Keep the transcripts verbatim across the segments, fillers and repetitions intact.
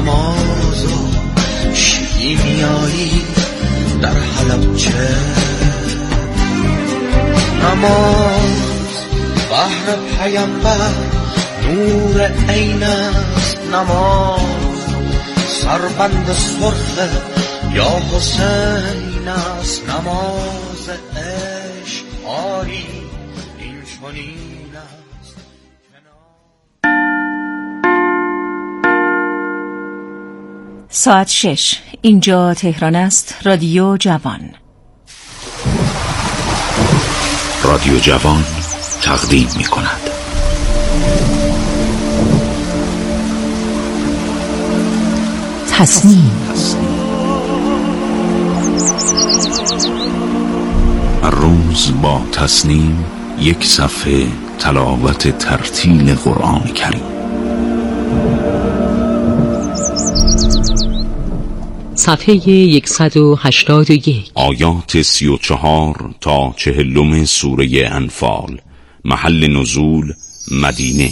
نماز و شیمیایی در حلبچه. نماز بحر پیامبر نور عین است، نماز سربند سرخ یا حسین است، نماز عشق آری این چنین است. ساعت شش، اینجا تهران است. رادیو جوان. رادیو جوان تقدیم می کند تصنیم. هر روز با تصنیم یک صفحه تلاوت ترتیل قرآن کریم. صفحه صد و هشتاد و یک، آیات سی و چهار تا چهلم سوره انفال. محل نزول مدینه.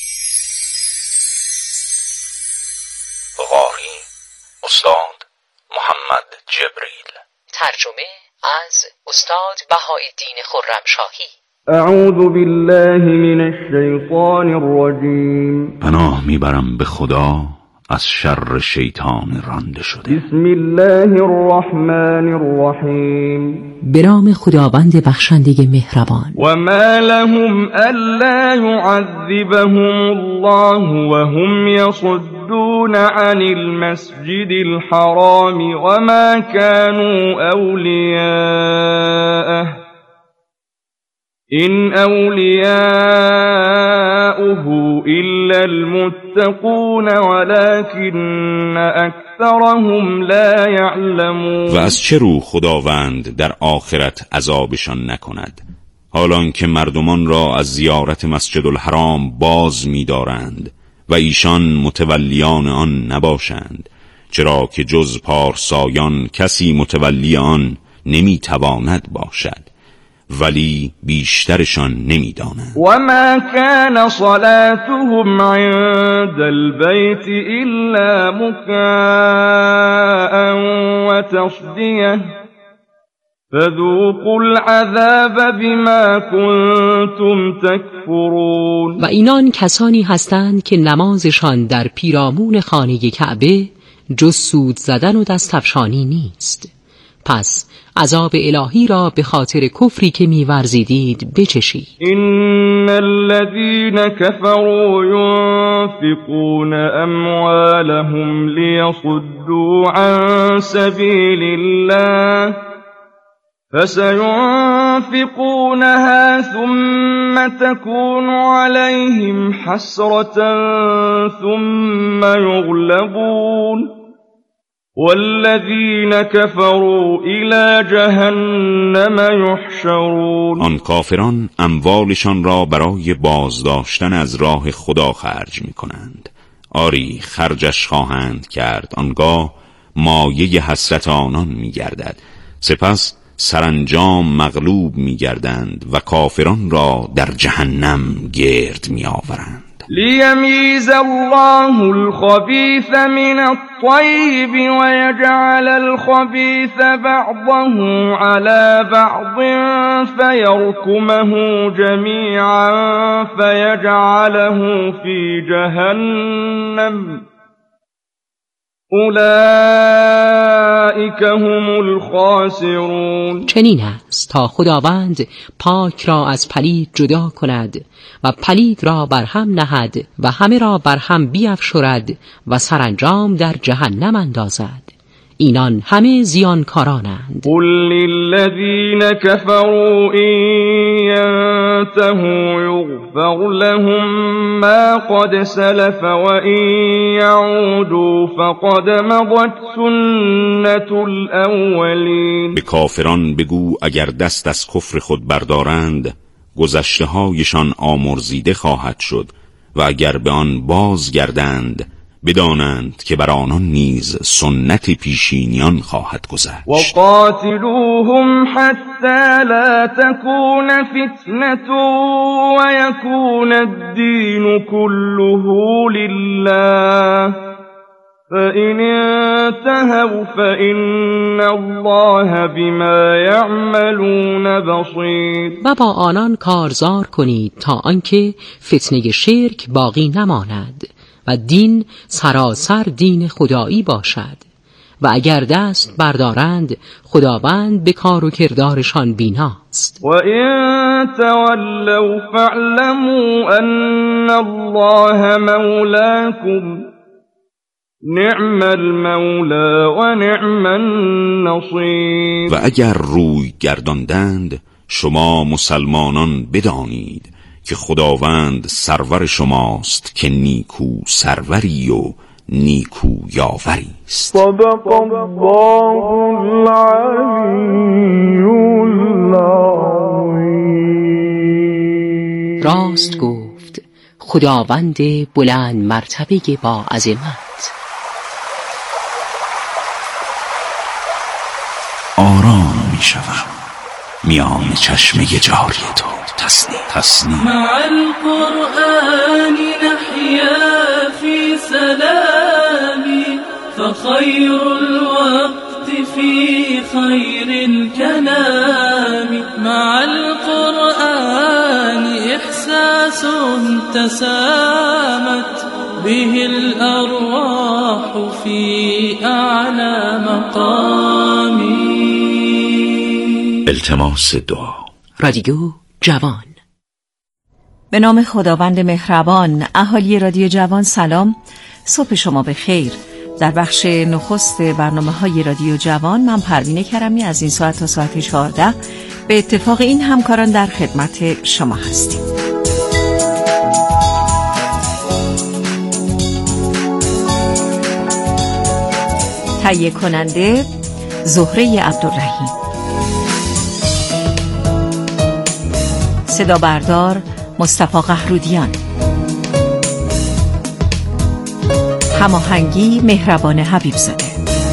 قاری استاد محمد جبریل. ترجمه از استاد بهاءالدین خرمشاهی. اعوذ بالله من الشیطان الرجیم. پناه میبرم به خدا از شر شیطان رانده شده. بسم الله الرحمن الرحیم. به نام خداوند بخشنده مهربان. و ما لهم الا يعذبهم الله وهم يصدون عن المسجد الحرام وما كانوا اولیاءه إن أولياؤه إلا المتقون ولكن أكثرهم لا يعلمون. و از چه رو خداوند در آخرت عذابشان نکند، حالان که مردمان را از زیارت مسجد الحرام باز می‌دارند و ایشان متولیان آن نباشند، چرا که جز پارسایان کسی متولی آن نمی‌تواند باشد، ولی بیشترشان نمیدانند. و ما كان صلاتهم عند البيت الا مكاء و تصدیه فذوقوا العذاب بما كنتم تکفرون. و اینان کسانی هستند که نمازشان در پیرامون خانه کعبه جز سود زدن و دستفشانی نیست، پس عذاب الهی را به خاطر کفری که می‌ورزیدید بچشید. ان الذين كفروا ينفقون اموالهم ليصدوا عن سبيل الله فسينفقونها ثم تكون عليهم حسرة ثم يغلبون والذین کفروا الی جهنم یحشرون. آن کافران اموالشان را برای بازداشتن از راه خدا خرج می کنند. آری خرجش خواهند کرد، آنگاه مایه حسرت آنان می گردد، سپس سرانجام مغلوب می گردند و کافران را در جهنم گرد می آورند. لیمیز الله الخبیث من الطیب ویجعل الخبیث بعضه على بعض فیرکمه جمیعا فیجعله فی جهنم اولئک هم الخاسرون. چنین است تا خداوند پاک را از پلید جدا کند و پلید را بر هم نهد و همه را بر هم بیفشرد و سرانجام در جهنم اندازد. اینان همه زیانکارانند. قل للذین کفروا این ینتهوا یغفر لهم ما قد سلف و این یعودوا فقد مضت سنت الاولین. به کافران بگو اگر دست از کفر خود بردارند گذشته هایشان آمرزیده خواهد شد و اگر به آن بازگردند بدانند که بر آنان نیز سنت پیشینیان خواهد گذشت. و قاتلوهم حتی لا تکون فتنة و یکون الدین كله لله فإن انتهوا فإن الله بما يعملون بصیر. و با آنان کارزار کنید تا آنکه فتنه شرک باقی نماند و دین سراسر دین خدایی باشد و اگر دست بردارند خداوند به کار و کردارشان بیناست. و این تولوا فاعلموا ان الله مولاکم نعم المولا و نعم النصیر. و اگر روی گرداندند شما مسلمانان بدانید که خداوند سرور شماست که نیکو سروری و نیکو یاوری است. صدق الله العلی العظیم. راست گفت خداوند بلند مرتبه با عظمت. آرام می شوم میان چشم جاری تو. تسنیم تسنیم مع القرآن نحيا في سلام فخير الوقت في خير الكلام. مع القرآن إحساس تسامت به الأرواح في أعلى مقام. التماس دعا. رادیو جوان. به نام خداوند مهربان. اهالی رادیو جوان سلام، صبح شما به خیر. در بخش نخست برنامه های رادیو جوان من پروین کرمی از این ساعت تا ساعت چهارده به اتفاق این همکاران در خدمت شما هستیم. تهیه کننده زهره عبدالرحیم، صدا بردار مصطفی قهرودیان، هماهنگی مهربان حبیبزاده.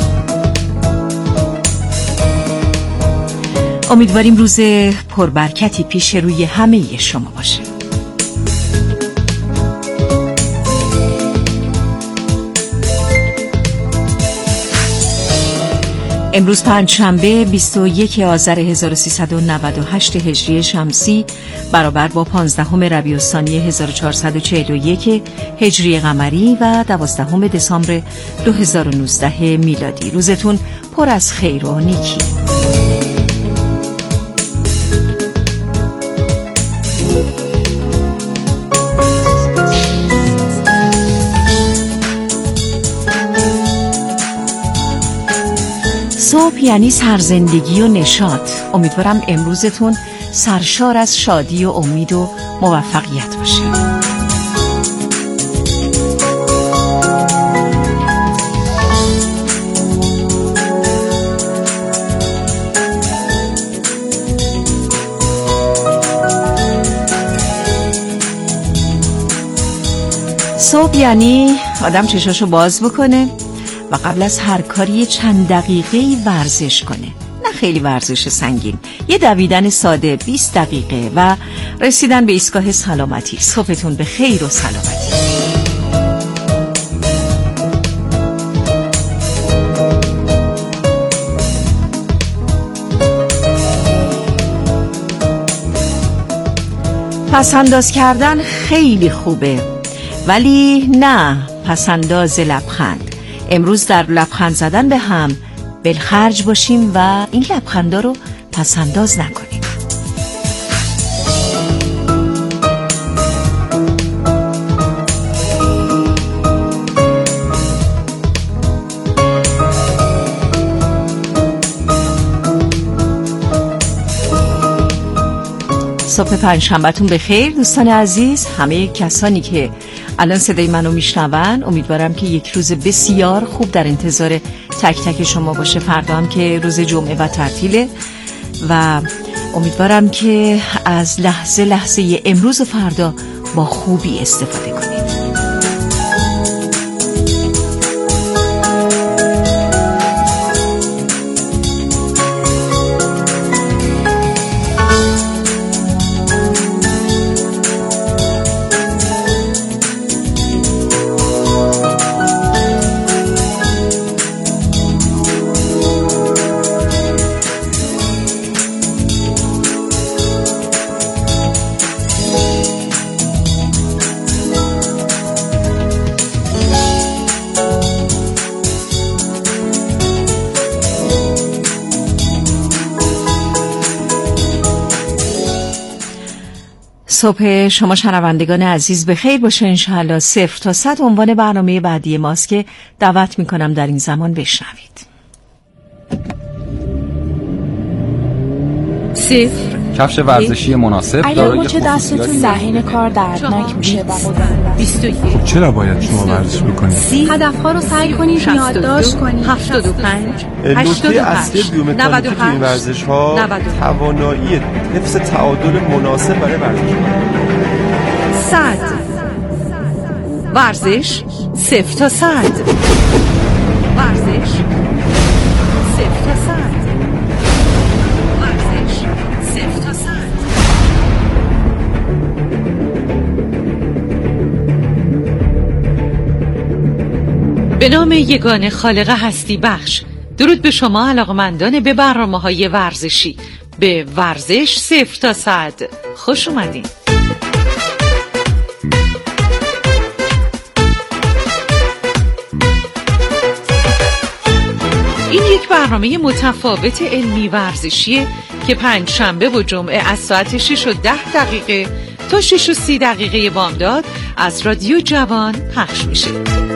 امیدواریم روز پربرکتی پیش روی همه شما باشه. امروز پنجشنبه بیست و یک آذر هزار و سیصد و نود و هشت هجری شمسی برابر با پانزدهم ربیع الثانی هزار و چهارصد و چهل و یک هجری قمری و دوازدهم دسامبر دو هزار و نوزده میلادی. روزتون پر از خیر و نیکی. صبح یعنی سرزندگی و نشاط. امیدوارم امروزتون سرشار از شادی و امید و موفقیت باشه. صبح یعنی آدم چشاشو باز بکنه و قبل از هر کاری چند دقیقه‌ای ورزش کنه. نه خیلی ورزش سنگین، یه دویدن ساده بیست دقیقه و رسیدن به ایستگاه سلامتی. صبحتون به خیر و سلامتی. پسنداز کردن خیلی خوبه، ولی نه پسنداز لبخند. امروز در لبخند زدن به هم بالخرج باشیم و این لبخندا رو پسنداز نکنیم. صبح پنجشنبه‌تون بخیر دوستان عزیز. همه کسانی که الان صدای منو میشنون امیدوارم که یک روز بسیار خوب در انتظار تک تک شما باشه. فردا هم که روز جمعه و تعطیله و امیدوارم که از لحظه لحظه امروز و فردا با خوبی استفاده کنید. صبح شما شنوندگان عزیز به خیر باشه انشاءالله. صفر تا صد عنوان برنامه بعدی ماست که دعوت میکنم در این زمان بشنوید. صفر کفش ورزشی مناسب دارای خصوصیات ذهن کار دردناک میشه و بیست و یک. چرا باید شما ورزش بکنید؟ هدفها رو سعی کنید یادداشت کنید. هفتاد و پنج نکته اصلی بیومکانیکی تو این ورزش ها توانایی حفظ تعادل مناسب برای ورزش صد. ورزش صفر تا صد. ورزش صفر تا صد. ورزش صفر تا صد. به نام یگانه خالق هستی بخش، درود به شما علاقمندان به برنامه‌های ورزشی. به ورزش صفر تا صد خوش اومدین. این یک برنامه متفاوت علمی ورزشیه که پنج شنبه و جمعه از ساعت شش و ده دقیقه تا شش و سی دقیقه بامداد از رادیو جوان پخش میشه.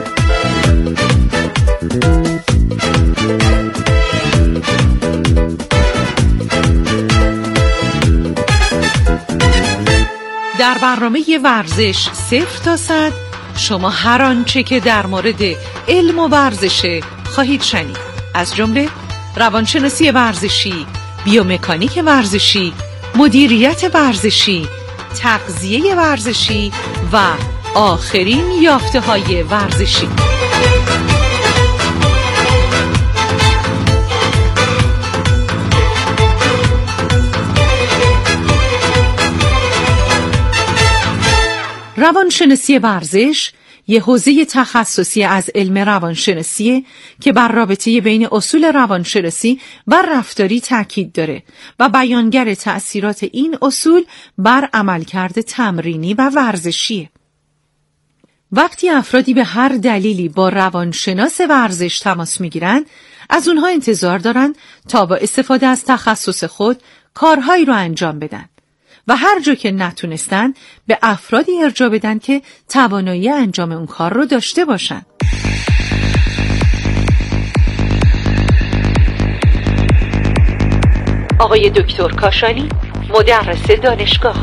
در برنامه ورزش صفر تا صد شما هر آنچه که در مورد علم و ورزشه خواهید شنید، از جمله روانشناسی ورزشی، بیومکانیک ورزشی، مدیریت ورزشی، تغذیه ورزشی و آخرین یافته‌های ورزشی. روانشناسی ورزش یه حوزه تخصصی از علم روانشناسی که بر رابطه بین اصول روانشناسی و رفتاری تاکید داره و بیانگر تأثیرات این اصول بر عملکرد تمرینی و ورزشیه. وقتی افرادی به هر دلیلی با روانشناس ورزش تماس میگیرن، از اونها انتظار دارن تا با استفاده از تخصص خود کارهایی رو انجام بدن و هر جا که نتونستن به افرادی ارجاع بدن که توانایی انجام اون کار رو داشته باشن. آقای دکتر کاشانی، مدرس دانشگاه.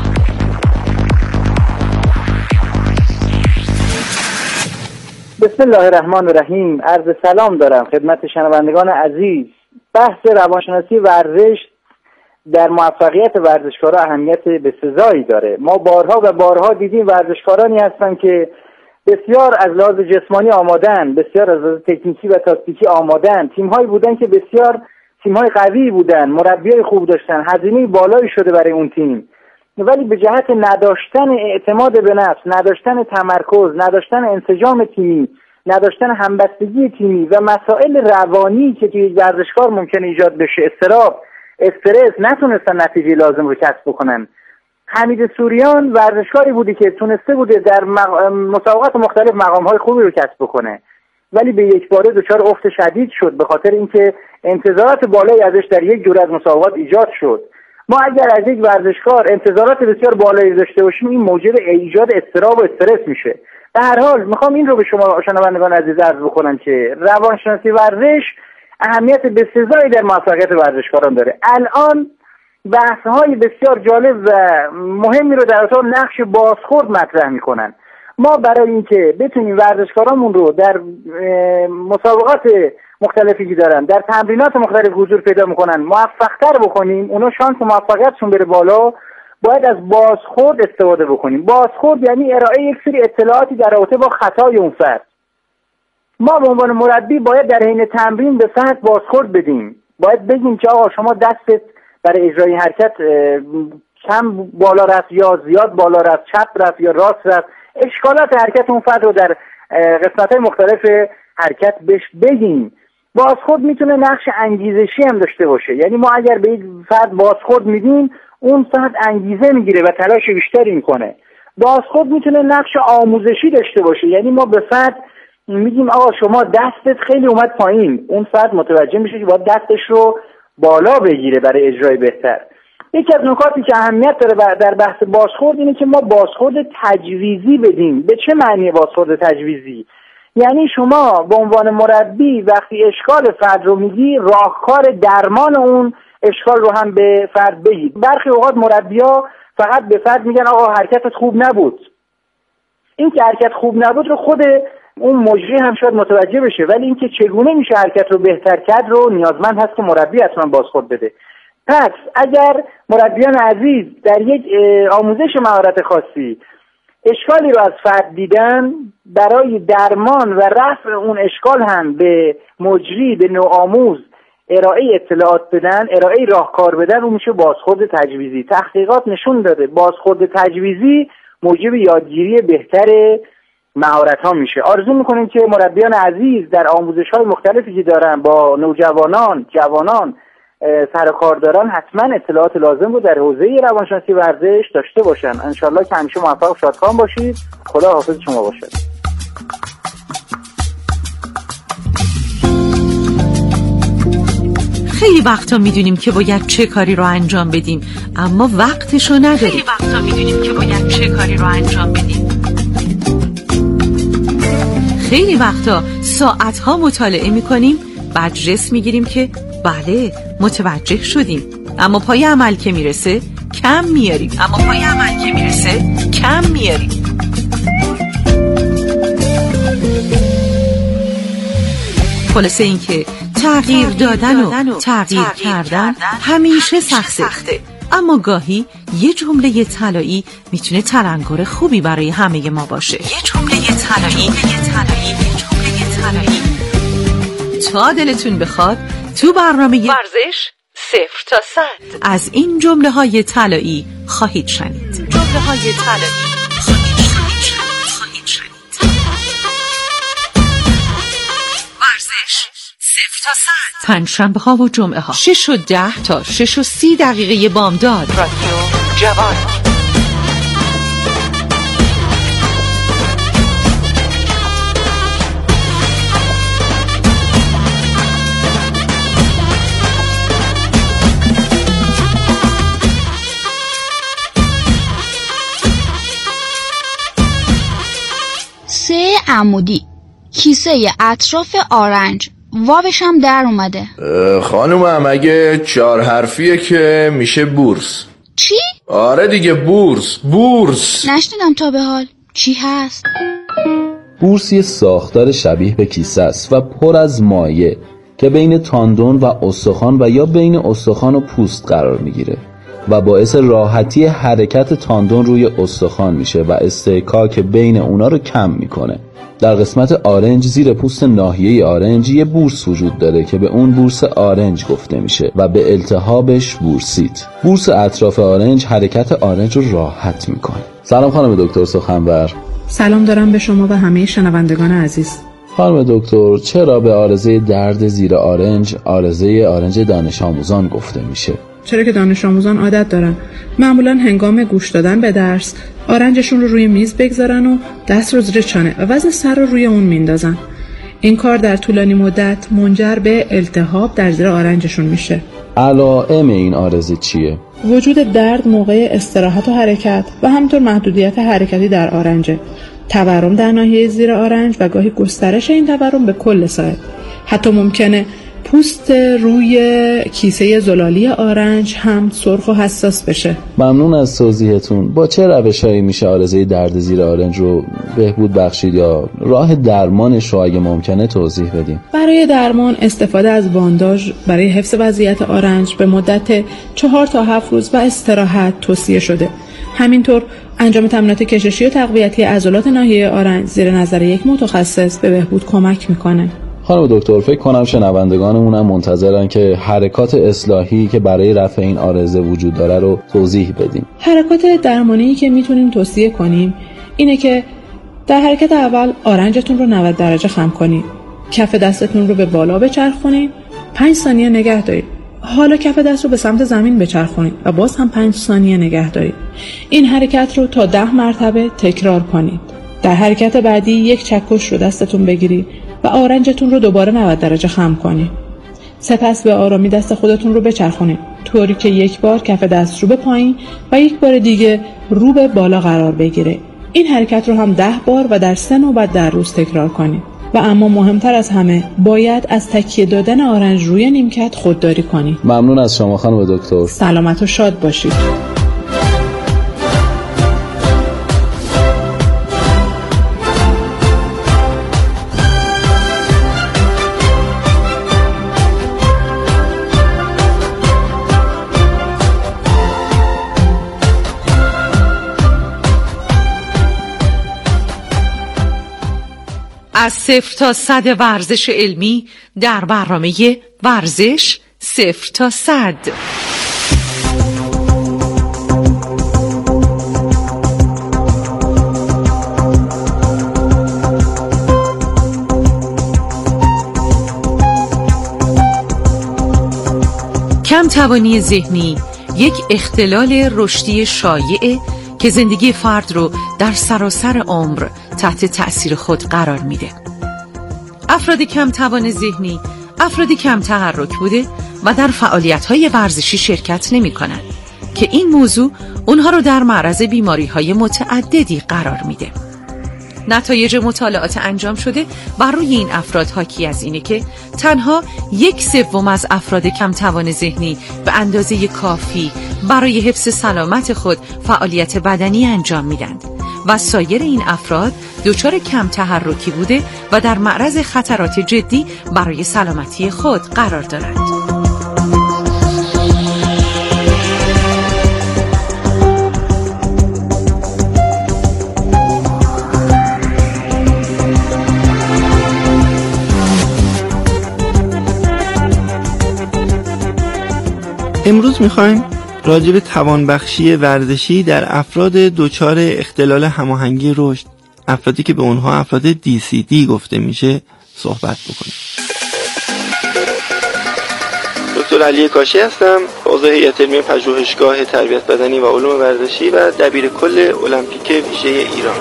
بسم الله الرحمن الرحیم. عرض سلام دارم خدمت شنوندگان عزیز. بحث روانشناسی ورزش در موفقیت ورزشکارا اهمیت بسزایی داره. ما بارها و بارها دیدیم ورزشکارانی هستن که بسیار از لحاظ جسمانی آمادن، بسیار از لحاظ تکنیکی و تاکتیکی آمادن، تیم‌هایی بودن که بسیار تیم‌های قوی بودن، مربیای خوب داشتن، هزینه بالایی شده برای اون تیم، ولی به جهت نداشتن اعتماد به نفس، نداشتن تمرکز، نداشتن انسجام تیمی، نداشتن همبستگی تیمی و مسائل روانی که توی ورزشکار ممکنه ایجاد بشه، اضطراب، استرس، نتونستن نتیجه لازم رو کسب بکنن. حمید سوریان ورزشکاری بودی که تونسته بوده در مق... مسابقات مختلف مقام‌های خوبی رو کسب بکنه، ولی به یک باره دچار افت شدید شد به خاطر اینکه انتظارات بالایی ازش در یک جور از مسابقات ایجاد شد. ما اگر از یک ورزشکار انتظارات بسیار بالایی داشته باشیم، این موجب ایجاد اضطراب و استرس میشه. به هر حال میخوام این رو به شما شنوندگان عزیز عرض بکنم که روانشناسی ورزش اهمیت بسزایی در موفقیت ورزشکاران داره. الان بحث‌های بسیار جالب و مهمی رو در اصل نقش بازخورد مطرح میکنن. ما برای اینکه بتونیم ورزشکارامون رو در مسابقات مختلفی که دارن، در تمرینات مختلف حضور پیدا میکنن، موفق‌تر بکنیم، اونا شانس موفقیتشون بره بالا، باید از بازخورد استفاده بکنیم. بازخورد یعنی ارائه یک سری اطلاعاتی در رابطه با خطای اون فرد. ما به عنوان مربی باید در حین تمرین به فرد بازخورد بدیم. باید بگیم که آقا شما دستت برای اجرای حرکت کم بالا رفت یا زیاد بالا رفت، چپ رفت یا راست رفت. اشکالات حرکت اون فرد رو در قسمت‌های مختلف حرکت بهش بگیم. بازخورد میتونه نقش انگیزشی هم داشته باشه. یعنی ما اگر به یک فرد بازخورد میدیم، اون فرد انگیزه میگیره و تلاش بیشتری میکنه. بازخورد میتونه نقش آموزشی داشته باشه. یعنی ما به فرد میگیم آقا شما دستت خیلی اومد پایین، اون فرد متوجه میشه که باید دستش رو بالا بگیره برای اجرای بهتر. یکی از نکاتی که اهمیت داره در بحث بازخورد اینه که ما بازخورد تجویزی بدیم. به چه معنی بازخورد تجویزی؟ یعنی شما به عنوان مربی وقتی اشکال فرد رو میگی، راهکار درمان اون اشکال رو هم به فرد بگید. برخی اوقات مربی‌ها فقط به فرد میگن آقا حرکتت خوب نبود. این که حرکت خوب نبود رو خود اون مجری هم شاید متوجه بشه، ولی این که چگونه میشه حرکت رو بهتر کرد رو نیازمند هست که مربی حتما بازخورد بده. پس اگر مربیان عزیز در یک آموزش مهارت خاصی اشکالی رو از فرد دیدن، برای درمان و رفع اون اشکال هم به مجری، به نوآموز ارائه اطلاعات بدن، ارائه راهکار بدن، اون میشه بازخورد تجویزی. تحقیقات نشون داده بازخورد تجویزی موجب یادگیری بهتر مهارت ها میشه. آرزو میکنیم که مربیان عزیز در آموزش های مختلفی که دارن با نوجوانان، جوانان سر کار دارن، حتما اطلاعات لازم رو در حوزه روانشناسی ورزش داشته باشن. انشالله که همیشه موفق و شادکام باشید. خدا حافظ شما باشد. خیلی وقتا میدونیم که باید چه کاری رو انجام بدیم، اما وقتشو نداریم. خیلی وقتا میدونیم که باید چه کاری رو انجام بدیم. خیلی وقتا ساعتها مطالعه میکنیم، بعد جس میگیریم که بله متوجه شدیم، اما پای عمل که میرسه کم میاریم. اما پای عمل که میرسه کم میاریم. خلاصه این که تغییر دادن و تغییر کردن همیشه سخته، اما گاهی یه جمله طلایی میتونه تلنگر خوبی برای همه ما باشه. یه جمله طلایی، یه طلایی، یه جمله طلایی. تا دلتون بخواد تو برنامه ورزش صفر تا صد از این جمله های طلایی خواهید شنید. جمله های طلایی خواهید شنید. ورزش صفر تا صد پنجشنبه ها و جمعه ها شش و ده تا شش و سی دقیقه بامداد. رادیو جوان. سه عمودی، کیسه اطراف آرنج، واوش هم در اومده. خانومم اگه چهار حرفیه که میشه بورس. چی؟ آره دیگه بورس. بورس نشنیدم تا به حال. چی هست؟ بورس یه ساختار شبیه به کیسه است و پر از مایع که بین تاندون و استخوان و یا بین استخوان و پوست قرار میگیره و باعث راحتی حرکت تاندون روی استخوان میشه و استحکاک بین اونا رو کم میکنه. در قسمت آرنج زیر پوست ناحیه آرنج یه بورس وجود داره که به اون بورس آرنج گفته میشه و به التهابش بورسیت. بورس اطراف آرنج حرکت آرنج رو راحت میکنه. سلام خانم دکتر سخنور. سلام دارم به شما و همه شنوندگان عزیز. خانم دکتر، چرا به عارضه درد زیر آرنج عارضه آرنج دانش آموزان گفته میشه؟ چرا که دانش آموزان عادت دارن معمولا هنگام گوش دادن به درس آرنجشون رو روی میز بگذارن و دست رو زیر چانه و وزن سر رو روی اون میندازن. این کار در طولانی مدت منجر به التهاب در زیر آرنجشون میشه. علائم این عارضه چیه؟ وجود درد موقع استراحت و حرکت و همینطور محدودیت حرکتی در آرنج، تورم در ناحیه زیر آرنج و گاهی گسترش این تورم به کل ساعد. حتی ممکنه پوست روی کیسه زلالی آرنج هم سرخ و حساس بشه. ممنون از توضیحتون. با چه روش‌هایی میشه عارضه درد زیر آرنج رو بهبود بخشید یا راه درمانش رو اگه ممکنه توضیح بدیم؟ برای درمان استفاده از بانداژ برای حفظ وضعیت آرنج به مدت چهار تا هفت روز و استراحت توصیه شده. همینطور انجام تمرینات کششی و تقویتی عضلات ناحیه آرنج زیر نظر یک متخصص به بهبود کمک میکنه. خانم دکتر، فکر کنم شنوندگانمون هم منتظرن که حرکات اصلاحی که برای رفع این عارضه وجود داره رو توضیح بدیم. حرکات درمانی که میتونیم توصیه کنیم اینه که در حرکت اول آرنجتون رو نود درجه خم کنید. کف دستتون رو به بالا بچرخونید، پنج ثانیه نگه دارید. حالا کف دست رو به سمت زمین بچرخونید و باز هم پنج ثانیه نگه دارید. این حرکت رو تا ده مرتبه تکرار کنید. در حرکت بعدی یک چکش رو دستتون بگیرید و آرنجتون رو دوباره نود درجه خم کنید. سپس به آرامی دست خودتون رو بچرخونید طوری که یک بار کف دست رو به پایین و یک بار دیگه رو به بالا قرار بگیره. این حرکت رو هم ده بار و در سه نوبت در روز تکرار کنید. و اما مهمتر از همه باید از تکیه دادن آرنج روی نیمکت خودداری کنید. ممنون از شما خانم دکتر. سلامت و شاد باشید. از صفر تا صد ورزش علمی در برنامه ورزش صفر تا صد. کم توانی ذهنی یک اختلال رشدی شایعه که زندگی فرد رو در سراسر عمر تحت تأثیر خود قرار میده. افراد کم توان ذهنی افرادی کم تحرک بوده و در فعالیت‌های ورزشی شرکت نمی‌کنند که این موضوع اونها رو در معرض بیماری‌های متعددی قرار میده. نتایج مطالعات انجام شده بر روی این افراد حاکی از اینه که تنها یک سوم از افراد کم توان ذهنی به اندازه کافی برای حفظ سلامت خود فعالیت بدنی انجام میدند و سایر این افراد دچار کم تحرکی بوده و در معرض خطرات جدی برای سلامتی خود قرار دارند. امروز میخوایم راجع به توانبخشی ورزشی در افراد دچار اختلال هماهنگی رشد، افرادی که به اونها افراد دی سی دی گفته میشه، صحبت بکنیم. دکتر علی کاشی هستم، عضو هیئت علمی پژوهشگاه تربیت بدنی و علوم ورزشی و دبیر کل المپیک ویژه ایران.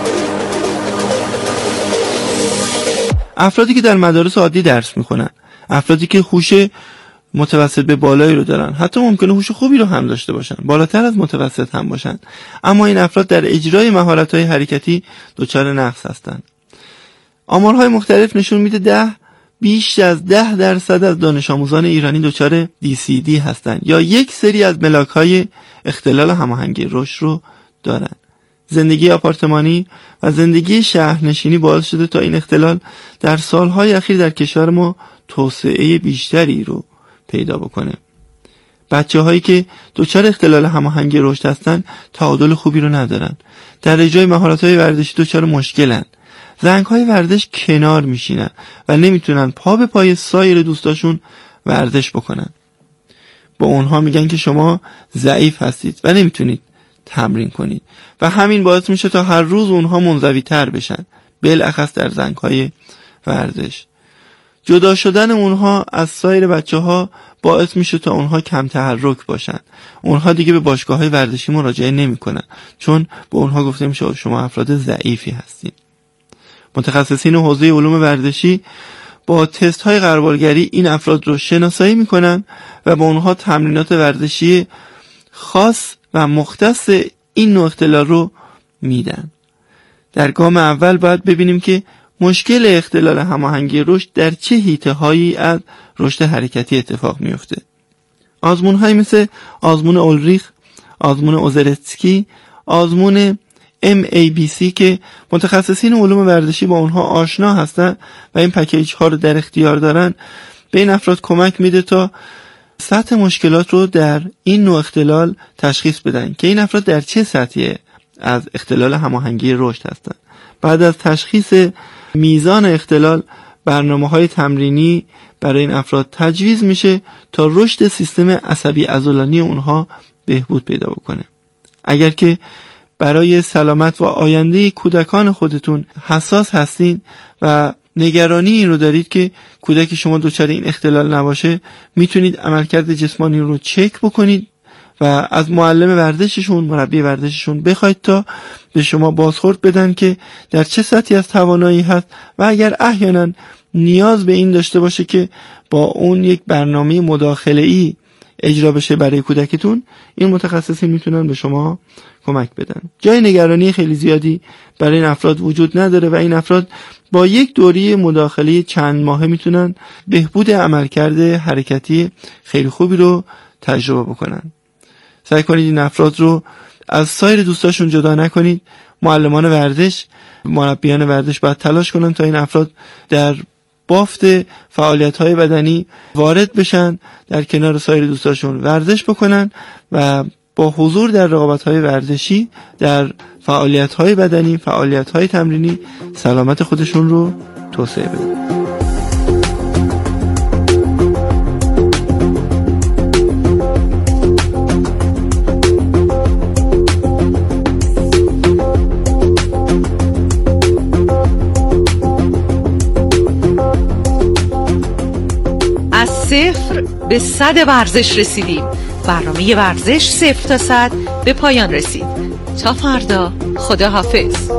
افرادی که در مدارس عادی درس میخونن، افرادی که هوش متوسط به بالایی رو دارن، حتی ممکنه هوش خوبی رو هم داشته باشن، بالاتر از متوسط هم باشن، اما این افراد در اجرای مهارت‌های حرکتی دچار نقص هستند. آمارهای مختلف نشون میده ده بیش از ده درصد از دانش آموزان ایرانی دچار دی سی دی هستند یا یک سری از ملاک‌های اختلال هماهنگی رشد رو دارن. زندگی آپارتمانی و زندگی شهرنشینی باعث شده تا این اختلال در سالهای اخیر در کشور ما توسعه بیشتری رو پیدا بکنه. بچه هایی که دچار اختلال هماهنگی رشد هستن تعادل خوبی رو ندارن، در اجرای مهارت های ورزشی دچار مشکلن، زنگ های ورزش کنار میشینن و نمیتونن پا به پای سایر دوستاشون ورزش بکنن. با اونها میگن که شما ضعیف هستید و نمیتونید تمرین کنید و همین باعث میشه تا هر روز اونها منزوی تر بشن، بالاخص در زنگ های ورزش. جدا شدن اونها از سایر بچه ها باعث میشه تا اونها کم تحرک باشن. اونها دیگه به باشگاه های ورزشی مراجعه نمی کنن چون به اونها گفته میشه شما افراد ضعیفی هستین. متخصصین حوزه علوم ورزشی با تست های غربالگری این افراد رو شناسایی میکنن و با اونها تمرینات ورزشی خاص و مختص این نوع اختلال رو میدن. در گام اول باید ببینیم که مشکل اختلال هماهنگی رشد در چه حیطه هایی از رشد حرکتی اتفاق میفته. آزمون هایی مثل آزمون اولریخ، آزمون اوزرتسکی، آزمون ام ای بی سی که متخصصین علوم ورزشی با اونها آشنا هستن و این پکیج ها رو در اختیار دارن، به این افراد کمک میده تا سطح مشکلات رو در این نوع اختلال تشخیص بدن که این افراد در چه سطحی از اختلال هماهنگی رشد هستن. بعد از تشخیص میزان اختلال، برنامه‌های تمرینی برای این افراد تجویز میشه تا رشد سیستم عصبی عضلانی اونها بهبود پیدا بکنه. اگر که برای سلامت و آینده کودکان خودتون حساس هستین و نگرانی این رو دارید که کودک شما دچار این اختلال نباشه، میتونید عملکرد جسمانی رو چک بکنید و از معلم ورزششون، مربی ورزششون بخواید تا به شما بازخورد بدن که در چه سطحی از توانایی هست و اگر احیانا نیاز به این داشته باشه که با اون یک برنامه مداخله‌ای اجرا بشه برای کودکتون، این متخصصین میتونن به شما کمک بدن. جای نگرانی خیلی زیادی برای این افراد وجود نداره و این افراد با یک دوره مداخله چند ماهه میتونن بهبود عملکرد حرکتی خیلی خوبی رو تجربه بکنن. سعی کنید این افراد رو از سایر دوستاشون جدا نکنید. معلمان ورزش، مربیان ورزش باید تلاش کنن تا این افراد در بافت فعالیت‌های بدنی وارد بشن، در کنار سایر دوستاشون ورزش بکنن و با حضور در رقابت‌های ورزشی، در فعالیت‌های بدنی، فعالیت‌های تمرینی سلامت خودشون رو توسعه بدن. صفر به صد ورزش رسیدیم. برنامه ورزش صفر تا صد به پایان رسید. تا فردا، خدا حافظ.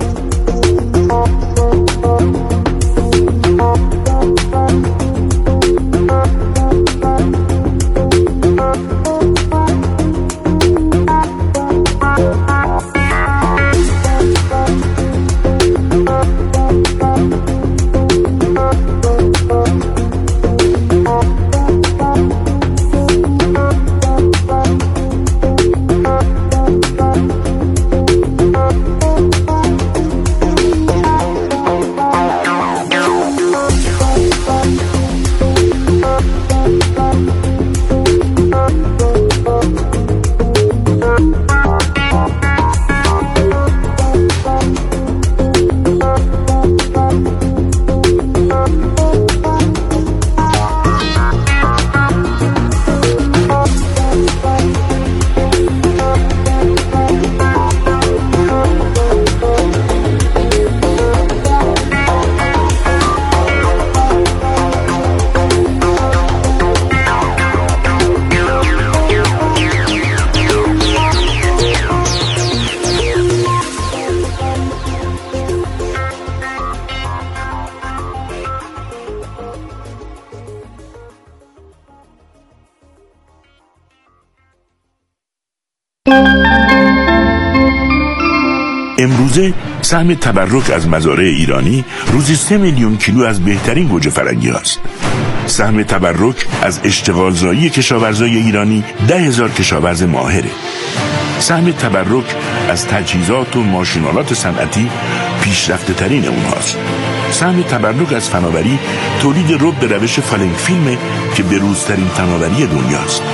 امروزه سهم تبرک از مزارع ایرانی روزی سه میلیون کیلو از بهترین گوجه فرنگی است. سهم تبرک از اشتغالزایی کشاورزای ایرانی ده هزار کشاورز ماهره. سهم تبرک از تجهیزات و ماشینالات صنعتی پیشرفته ترین اونهاست. سهم تبرک از فناوری تولید رب به روش فالنگ فیلم که بروزترین فناوری دنیاست.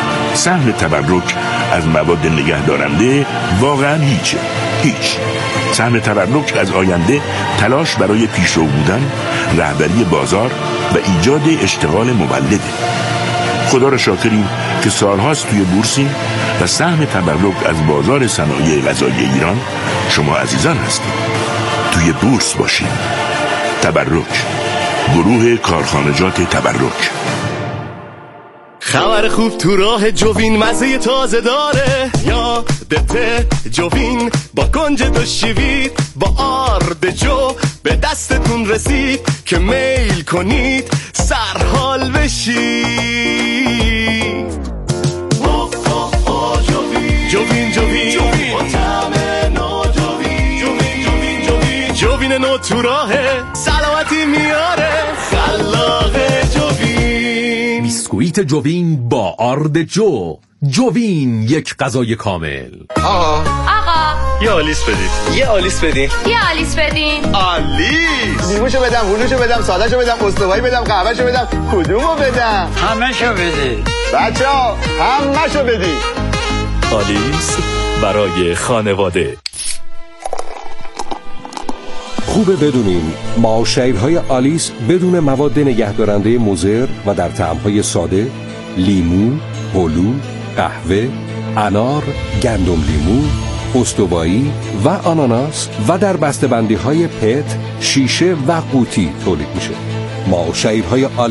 سهم تبرک از مواد نگهدارنده واقعا هیچه، هیچ. سهم تبرک از آینده تلاش برای پیشرو بودن، رهبری بازار و ایجاد اشتغال مولده. خدا را شاکریم که سالهاست توی بورسیم و سهم تبرک از بازار صنایع غذایی ایران شما عزیزان هستید. توی بورس باشید. تبرک، گروه کارخانجات تبرک. خبر خوب تو راه جوین مزه تازه داره، یادته جوین با گنج دو شیوید با آرد جو به دستتون رسید که میل کنید سرحال بشید. اوه اوه اوه جوین جوین جوین با طعم نو جوین جوین جوین جوین جوین نو تو راهه سلامتی میاره خلاقه جوین. بیسکویت جوین با آرد جو. جوین یک غذای کامل. آقا آقا یه آلیس بدید. یه آلیس بدین. یه آلیس بدین. آلیس. لیموشو بدم، هلوشو بدم، سادهشو بدم، استوایی بدم، قهوهشو بدم، کدومو بدم؟ همه‌شو بده. بچه‌ها همه‌شو بدید. آلیس برای خانواده. خوبه بدونین معاشرهای آلیس بدون مواد نگهدارنده مضر و در طعم‌های ساده، لیمو، هلو، قهوه، انار، گندم لیمو، استوایی و آناناس و در بسته‌بندی‌های پت، شیشه و قوطی تولید میشه. معاشرهای آلیس